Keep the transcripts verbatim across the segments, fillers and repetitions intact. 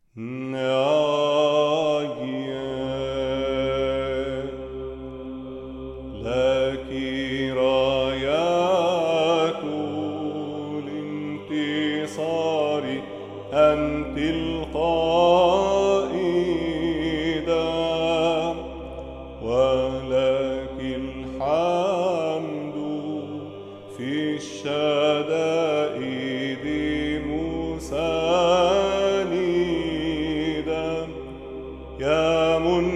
ناجية لك رايات الانتصار أنت القائدة ولك الحمد في الشدائد مساندا يا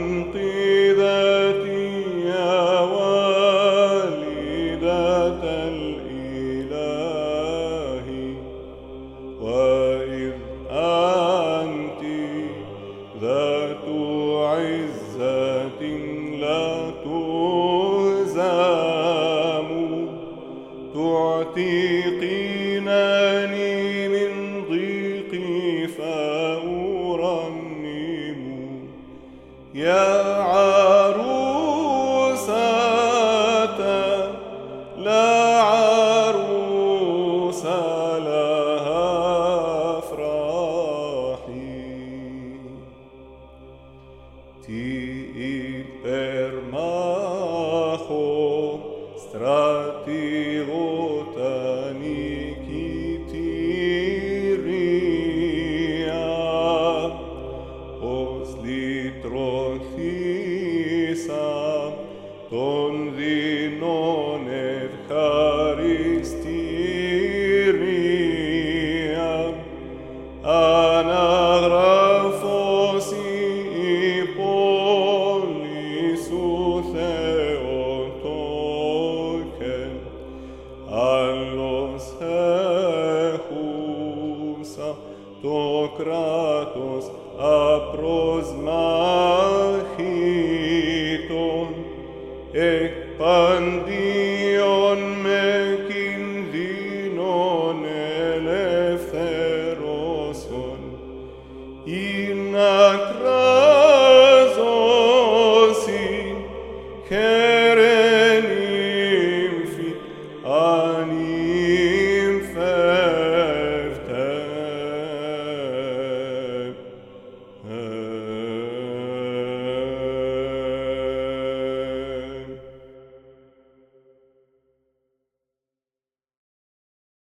منقذتي يا والدة الإله وإذ أنت ذات عزة لا تهزم تعتقينني من ضيقي فأرنم يا عروسة لا عروس لها افراحي ti per macho stratigotani kitiria os litrothisa ton dinon ευχαριστήρια αναγραφός η πόλη σου Θεοτόκε άλλος έχουσα το κράτος απροσμάχητον εκ παντίον με κινδύνων ελευθερώσον ή να κράζωσι